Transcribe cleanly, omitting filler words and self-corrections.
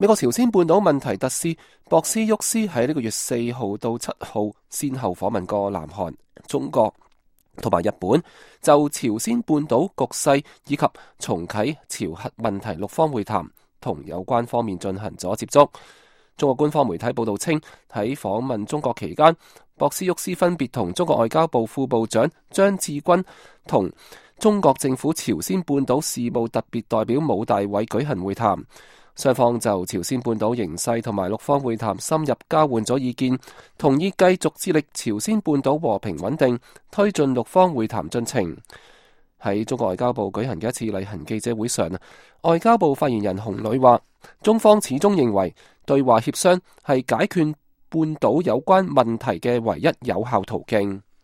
美國朝鮮半島問題特使博斯沃斯喺呢個月4號到7號先後訪問過南韓、中國同埋日本，就朝鮮半島局勢以及重啟朝核問題6方會談，同有關方面進行咗接觸。中國官方媒體報道稱，喺訪問中國期間，博斯沃斯分別同中國外交部副部長張志軍同中國政府朝鮮半島事務特別代表武大偉舉行會談。雙方就朝鮮半島形勢同埋6方會談深入交換咗意見，同意繼續致力朝鮮半島和平穩定，推進6方會談進程。喺中國外交部舉行嘅一次例行記者會上，外交部發言人洪磊話，中方始終認為對話協商係解決半島有關問題嘅唯一有效途徑。